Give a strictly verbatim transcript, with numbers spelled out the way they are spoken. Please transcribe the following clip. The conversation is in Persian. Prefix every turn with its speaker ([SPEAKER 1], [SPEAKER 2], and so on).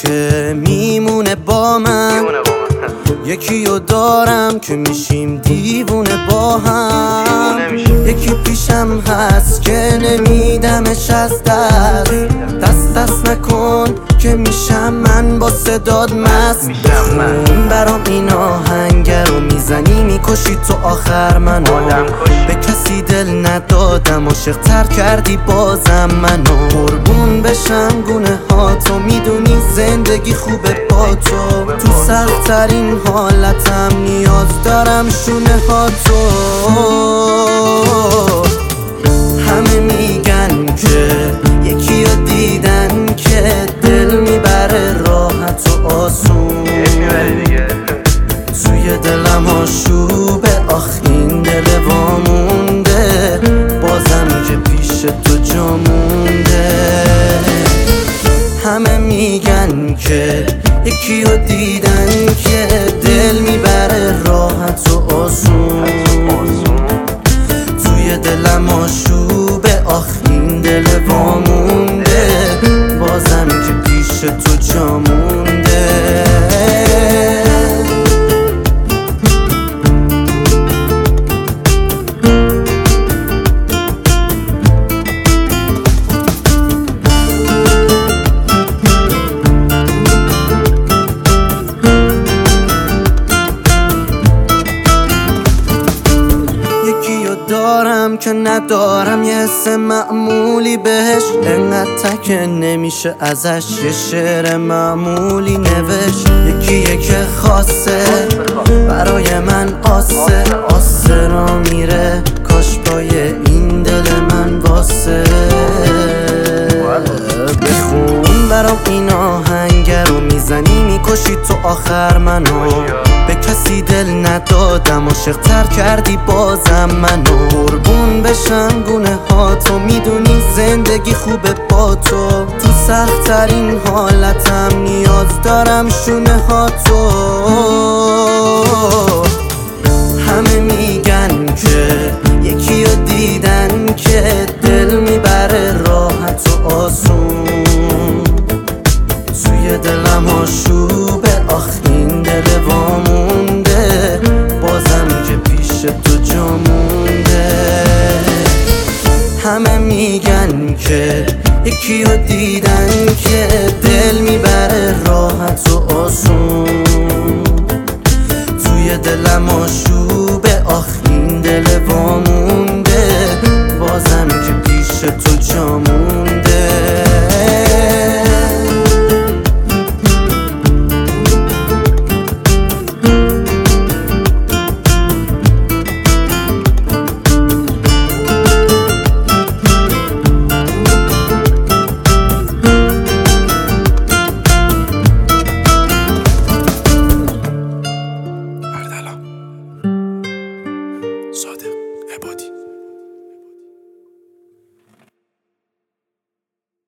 [SPEAKER 1] که میمونه با من، یکی رو دارم که میشیم دیوونه با هم. یکی پیشم هست که نمیدمش از دست، دست دست نکن که میشم من با صداد مست. بخون برام این آهنگر رو میزنی میکشی تو آخر منو. به کسی دل ندادم عاشق تر کردی بازم منو. قربون بشم گونه ها تو میدونی زندگی خوبه با تو. تو سخت ترین حالتم نیاز دارم شونه ها تو. همه میگن که یکی رو دیدن که دل میبره راحت و آسون. توی دلم آشوبه آخ این دل وامونده، بازم که پیش تو جا مونده. همه میگن که یکی رو دیدن که دل میبره راحت و آسون. توی دلم آشوبه آخ این دل وامونده، بازم که پیش تو جا مونده. دارم که ندارم یه حس معمولی بهش، انقدر تکه نمیشه ازش یه شعر معمولی نوشت. یکیه که خاصه برای من آسه، آسه را میره کاش پای این دل من واسه. بخون برام این آهنگر رو میزنی میکشی تو آخر منو. به کسی دل ندادم عاشق تر کردی بازم منو. قربون بشم گونه ها تو میدونی زندگی خوبه با تو. تو سخت ترین حالتم نیاز دارم شونه ها تو. همه میگن که یکی رو دیدن که